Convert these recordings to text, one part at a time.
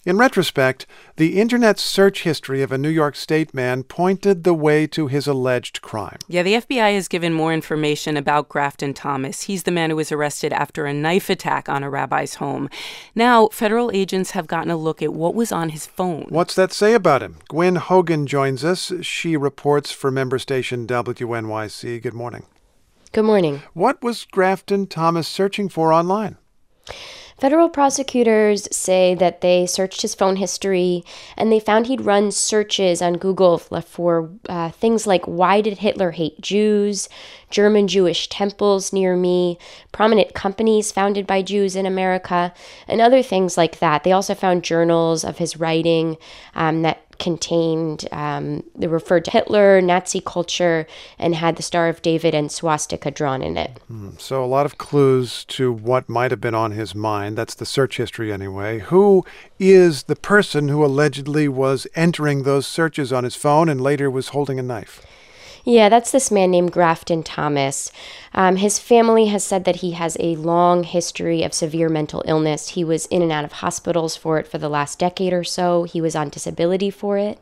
In retrospect, the Internet's search history of a New York State man pointed the way to his alleged crime. Yeah, the FBI has given more information about Grafton Thomas. He's the man who was arrested after a knife attack on a rabbi's home. Now, federal agents have gotten a look at what was on his phone. What's that say about him? Gwen Hogan joins us. She reports for member station WNYC. Good morning. Good morning. What was Grafton Thomas searching for online? Federal prosecutors say that they searched his phone history and they found he'd run searches on Google for things like why did Hitler hate Jews, German Jewish temples near me, prominent companies founded by Jews in America, and other things like that. They also found journals of his writing that contained, they referred to Hitler, Nazi culture, and had the Star of David and swastika drawn in it. So a lot of clues to what might have been on his mind. That's the search history anyway. Who is the person who allegedly was entering those searches on his phone and later was holding a knife? Yeah, that's this man named Grafton Thomas. His family has said that he has a long history of severe mental illness. He was in and out of hospitals for it for the last decade or so. He was on disability for it.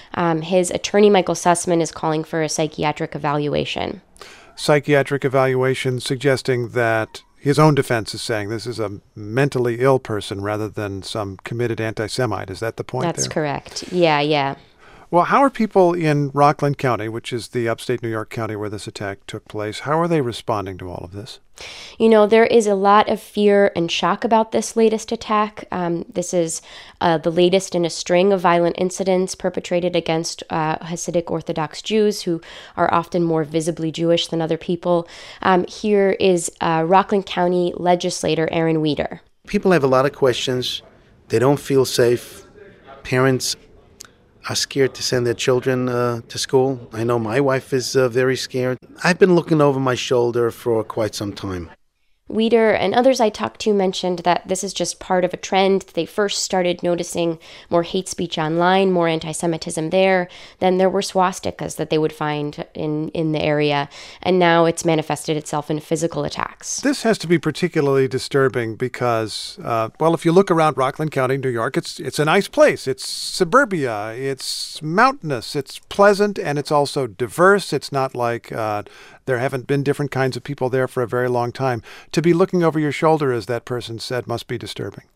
His attorney, Michael Sussman, is calling for a psychiatric evaluation. Psychiatric evaluation suggesting that his own defense is saying this is a mentally ill person rather than some committed anti-Semite. Is that the point? That's correct. Yeah. Well, how are people in Rockland County, which is the upstate New York county where this attack took place, how are they responding to all of this? You know, there is a lot of fear and shock about this latest attack. This is the latest in a string of violent incidents perpetrated against Hasidic Orthodox Jews who are often more visibly Jewish than other people. Here is Rockland County legislator Aaron Wieder. People have a lot of questions. They don't feel safe. Parents are scared to send their children to school. I know my wife is very scared. I've been looking over my shoulder for quite some time. Wieder and others I talked to mentioned that this is just part of a trend. They first started noticing more hate speech online, more anti-Semitism there. Then there were swastikas that they would find in the area. And now it's manifested itself in physical attacks. This has to be particularly disturbing because, if you look around Rockland County, New York, it's a nice place. It's suburbia. It's mountainous. It's pleasant. And it's also diverse. It's not like there haven't been different kinds of people there for a very long time. To be looking over your shoulder, as that person said, must be disturbing.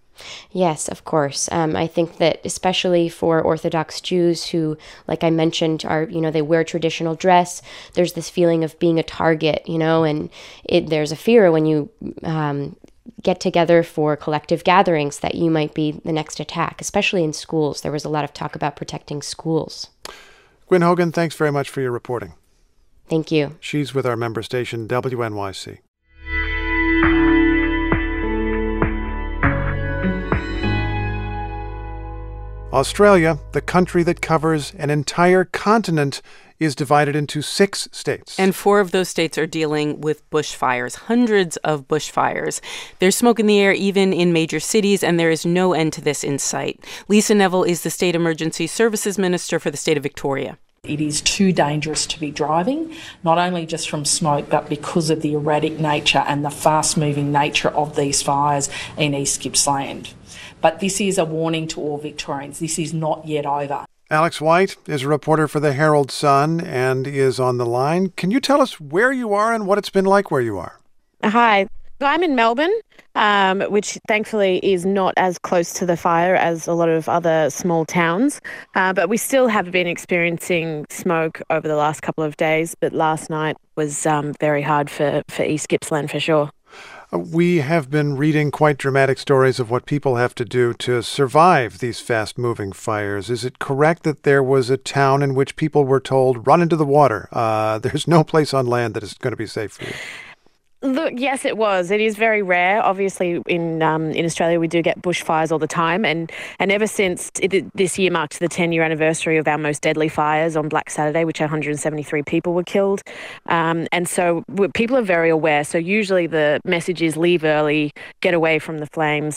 Yes, of course. I think that especially for Orthodox Jews who, like I mentioned, they wear traditional dress, there's this feeling of being a target, and there's a fear when you get together for collective gatherings that you might be the next attack, especially in schools. There was a lot of talk about protecting schools. Gwen Hogan, thanks very much for your reporting. Thank you. She's with our member station, WNYC. Australia, the country that covers an entire continent, is divided into 6 states. And 4 of those states are dealing with bushfires, hundreds of bushfires. There's smoke in the air even in major cities, and there is no end to this in sight. Lisa Neville is the State Emergency Services Minister for the state of Victoria. It is too dangerous to be driving, not only just from smoke, but because of the erratic nature and the fast-moving nature of these fires in East Gippsland. But this is a warning to all Victorians. This is not yet over. Alex White is a reporter for the Herald Sun and is on the line. Can you tell us where you are and what it's been like where you are? Hi. I'm in Melbourne, which thankfully is not as close to the fire as a lot of other small towns. But we still have been experiencing smoke over the last couple of days. But last night was very hard for East Gippsland for sure. We have been reading quite dramatic stories of what people have to do to survive these fast-moving fires. Is it correct that there was a town in which people were told, run into the water? There's no place on land that is going to be safe for you. Look, yes, it was. It is very rare. Obviously, in Australia, we do get bushfires all the time. And ever since this year marked the 10-year anniversary of our most deadly fires on Black Saturday, which 173 people were killed. And so people are very aware. So usually the message is leave early, get away from the flames.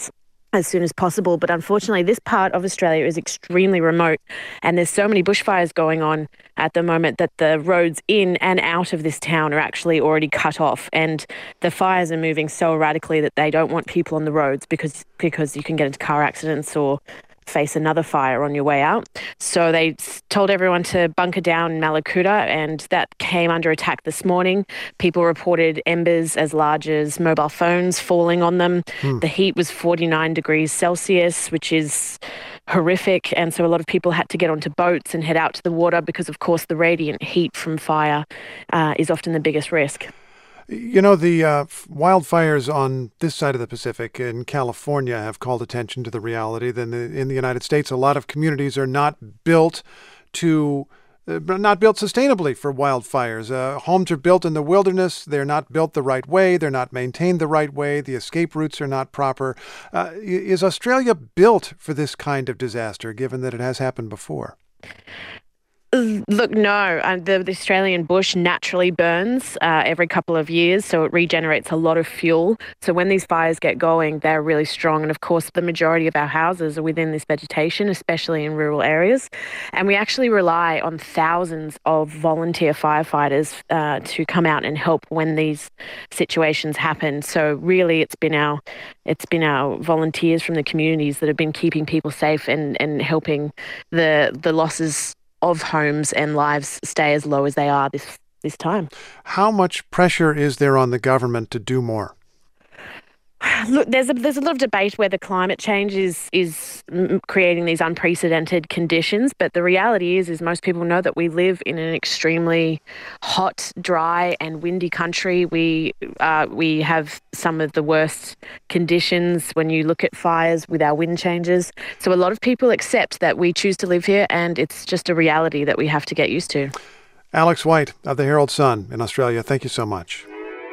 as soon as possible. But unfortunately, this part of Australia is extremely remote, and there's so many bushfires going on at the moment that the roads in and out of this town are actually already cut off, and the fires are moving so erratically that they don't want people on the roads because you can get into car accidents or face another fire on your way out. So they told everyone to bunker down in Mallacoota, and that came under attack this morning. People reported embers as large as mobile phones falling on them. The heat was 49 degrees Celsius, which is horrific, and so a lot of people had to get onto boats and head out to the water because, of course, the radiant heat from fire is often the biggest risk. You know, the wildfires on this side of the Pacific in California have called attention to the reality that in the United States, a lot of communities are not built sustainably for wildfires. Homes are built in the wilderness. They're not built the right way. They're not maintained the right way. The escape routes are not proper. Is Australia built for this kind of disaster, given that it has happened before? Look, no. The Australian bush naturally burns every couple of years, so it regenerates a lot of fuel. So when these fires get going, they're really strong. And of course, the majority of our houses are within this vegetation, especially in rural areas. And we actually rely on thousands of volunteer firefighters to come out and help when these situations happen. So really, it's been our volunteers from the communities that have been keeping people safe and helping the losses of homes and lives stay as low as they are this time. How much pressure is there on the government to do more? Look, there's a lot of debate whether climate change is creating these unprecedented conditions, but the reality is most people know that we live in an extremely hot, dry, and windy country. We have some of the worst conditions when you look at fires with our wind changes. So a lot of people accept that we choose to live here, and it's just a reality that we have to get used to. Alex White of the Herald Sun in Australia, thank you so much.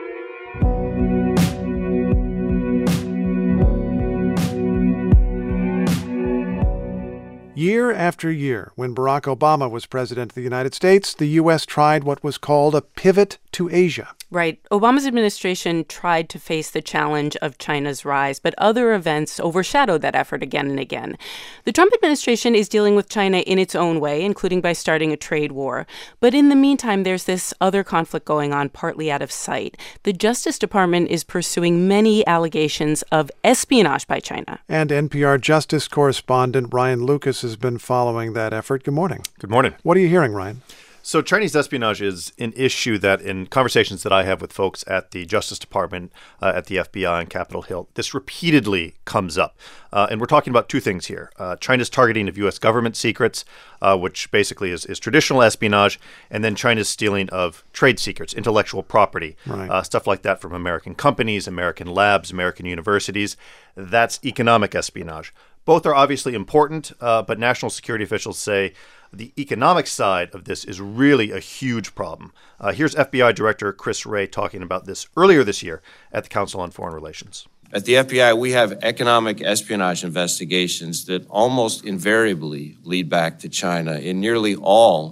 Year after year, when Barack Obama was president of the United States, the U.S. tried what was called a pivot to Asia. Right. Obama's administration tried to face the challenge of China's rise, but other events overshadowed that effort again and again. The Trump administration is dealing with China in its own way, including by starting a trade war. But in the meantime, there's this other conflict going on, partly out of sight. The Justice Department is pursuing many allegations of espionage by China. And NPR Justice correspondent Ryan Lucas has been following that effort. Good morning. Good morning. What are you hearing, Ryan? So Chinese espionage is an issue that in conversations that I have with folks at the Justice Department, at the FBI and Capitol Hill, this repeatedly comes up. And we're talking about two things here. China's targeting of U.S. government secrets, which basically is traditional espionage, and then China's stealing of trade secrets, intellectual property, right. Stuff like that from American companies, American labs, American universities. That's economic espionage. Both are obviously important, but national security officials say the economic side of this is really a huge problem. Here's FBI Director Chris Wray talking about this earlier this year at the Council on Foreign Relations. At the FBI, we have economic espionage investigations that almost invariably lead back to China in nearly all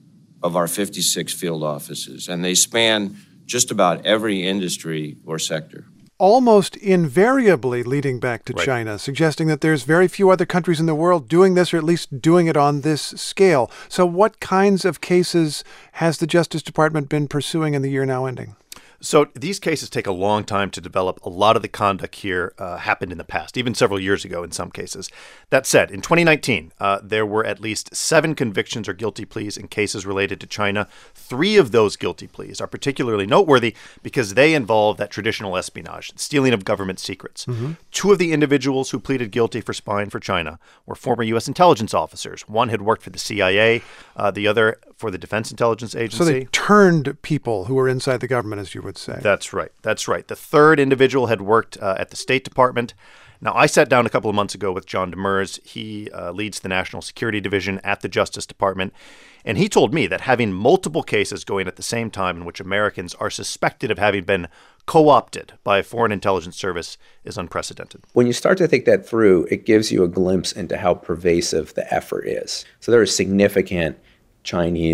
of our 56 field offices, and they span just about every industry or sector. Almost invariably leading back to Right. China, suggesting that there's very few other countries in the world doing this, or at least doing it on this scale. So what kinds of cases has the Justice Department been pursuing in the year now ending? So these cases take a long time to develop. A lot of the conduct here happened in the past, even several years ago in some cases. That said, in 2019, there were at least 7 convictions or guilty pleas in cases related to China. 3 of those guilty pleas are particularly noteworthy because they involve that traditional espionage, stealing of government secrets. Mm-hmm. 2 of the individuals who pleaded guilty for spying for China were former U.S. intelligence officers. One had worked for the CIA, the other for the Defense Intelligence Agency. So they turned people who were inside the government, as you would say. That's right. That's right. The third individual had worked at the State Department. Now, I sat down a couple of months ago with John Demers. He leads the National Security Division at the Justice Department. And he told me that having multiple cases going at the same time in which Americans are suspected of having been co-opted by a foreign intelligence service is unprecedented. When you start to think that through, it gives you a glimpse into how pervasive the effort is. So there are significant Chinese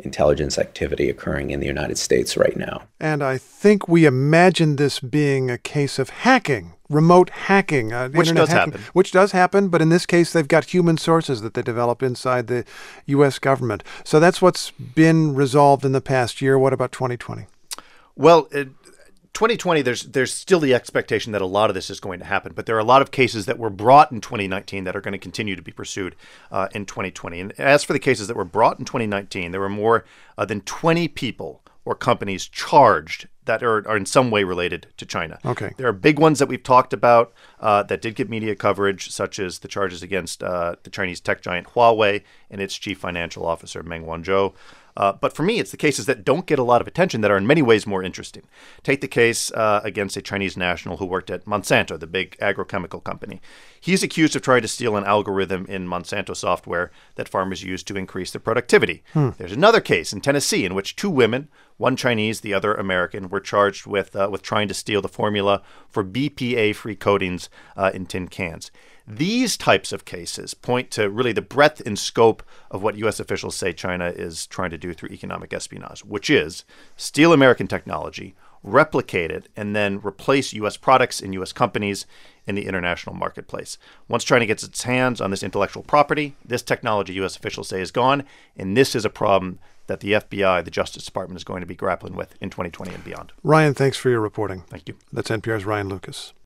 intelligence activity occurring in the United States right now. And I think we imagine this being a case of hacking, remote hacking. Which internet does hacking, happen. Which does happen, but in this case, they've got human sources that they develop inside the U.S. government. So that's what's been resolved in the past year. What about 2020? Well, 2020, there's still the expectation that a lot of this is going to happen, but there are a lot of cases that were brought in 2019 that are going to continue to be pursued in 2020. And as for the cases that were brought in 2019, there were more than 20 people or companies charged that are in some way related to China. Okay. There are big ones that we've talked about that did get media coverage, such as the charges against the Chinese tech giant Huawei and its chief financial officer, Meng Wanzhou. But for me, it's the cases that don't get a lot of attention that are in many ways more interesting. Take the case against a Chinese national who worked at Monsanto, the big agrochemical company. He's accused of trying to steal an algorithm in Monsanto software that farmers use to increase their productivity. There's another case in Tennessee in which two women, one Chinese, the other American, were charged with trying to steal the formula for BPA-free coatings in tin cans. These types of cases point to really the breadth and scope of what U.S. officials say China is trying to do through economic espionage, which is steal American technology, replicate it, and then replace U.S. products and U.S. companies in the international marketplace. Once China gets its hands on this intellectual property, this technology, U.S. officials say, is gone, and this is a problem that the FBI, the Justice Department, is going to be grappling with in 2020 and beyond. Ryan, thanks for your reporting. Thank you. That's NPR's Ryan Lucas.